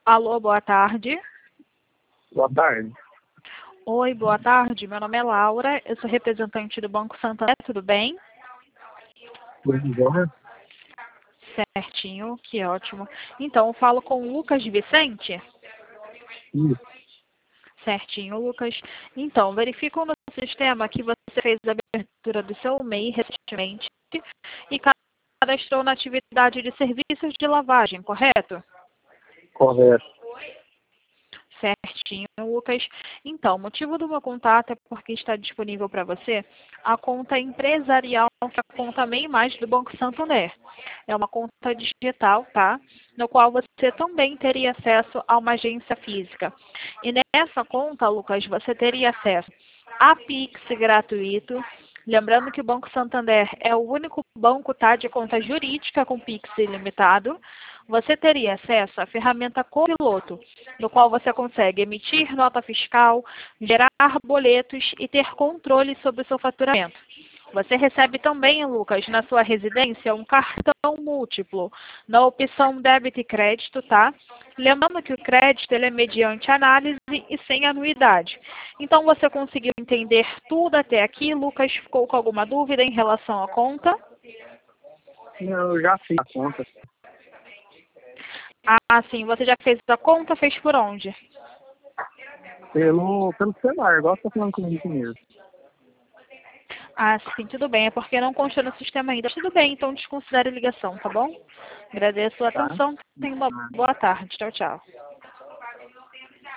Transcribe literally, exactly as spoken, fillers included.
Alô, boa tarde. Boa tarde. Oi, boa tarde. Meu nome é Laura, eu sou representante do Banco Santander, tudo bem? Tudo bom? Certinho, que ótimo. Então, eu falo com o Lucas Vicente? Isso. Certinho, Lucas. Então, verifico no sistema que você fez a abertura do seu M E I recentemente e cadastrou na atividade de serviços de lavagem, correto? Correto. Certinho, Lucas. Então, o motivo do meu contato é porque está disponível para você a conta empresarial, que é a conta M E I Mais do Banco Santander. É uma conta digital, tá? No qual você também teria acesso a uma agência física. E nessa conta, Lucas, você teria acesso a Pix gratuito. Lembrando que o Banco Santander é o único banco, tá, de conta jurídica com Pix ilimitado. Você teria acesso à ferramenta Copiloto, no qual você consegue emitir nota fiscal, gerar boletos e ter controle sobre o seu faturamento. Você recebe também, Lucas, na sua residência, um cartão múltiplo, na opção débito e crédito, tá? Lembrando que o crédito ele é mediante análise e sem anuidade. Então, você conseguiu entender tudo até aqui? Lucas, ficou com alguma dúvida em relação à conta? Eu já fiz a conta Ah, sim. Você já fez a conta? Fez por onde? pelo, pelo celular, igual você tá falando comigo aqui mesmo. Ah, sim, tudo bem. É porque não constou no sistema ainda. Tudo bem, então desconsidere a ligação, tá bom? Agradeço a Tá? atenção. Tenha uma boa tarde. Tchau, tchau.